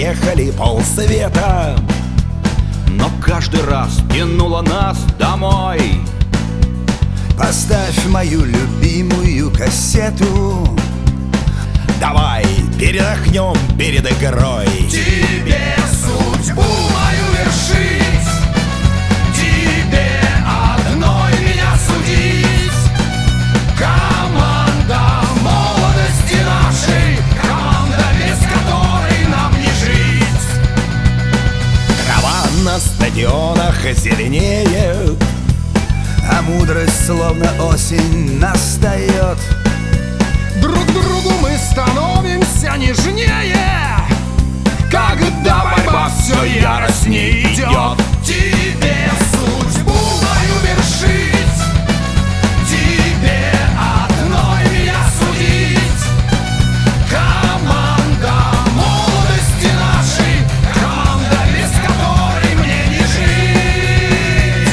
проехали полсвета, но каждый раз тянуло нас домой. Поставь мою любимую кассету, давай передохнем перед игрой. Тебе судьбу мою вершить, тебе одной меня судить. Команда молодости нашей, команда, без которой нам не жить. Трава на стадионах зеленеет, а мудрость словно осень настает. Друг другу мы становимся нежнее, когда борьба все яростнее идет. Тебе судьбу мою вершить, тебе одной меня судить. Команда молодости нашей, команда, без которой мне не жить.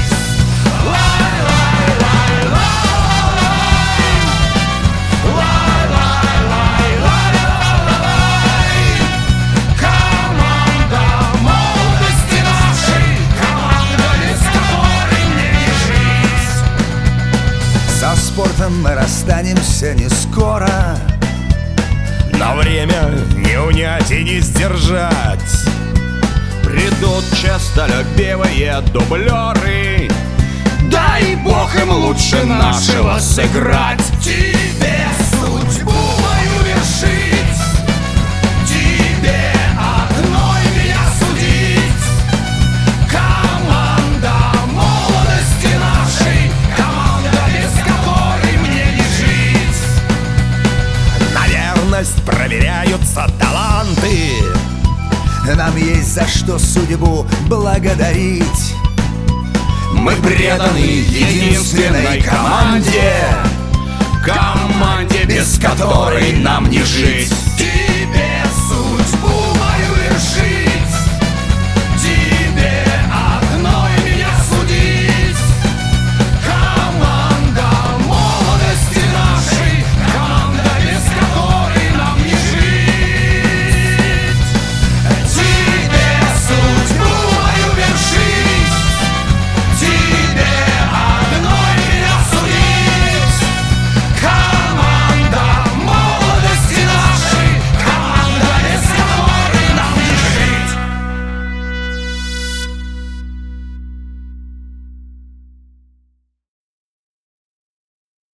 Команда молодости нашей, команда, без которой мне не жить. Со спортом мы расстанемся не скоро, но время не унять и не сдержать. Придут честолюбивые дублеры, Дай Бог им лучше нашего сыграть. Тебе судьбу мою вершить, тебе одной меня судить. Команда молодости нашей, команда, без которой мне не жить. На верность проверяются таланты, нам есть за что судьбу благодарить. мы преданы единственной команде, команде, без которой нам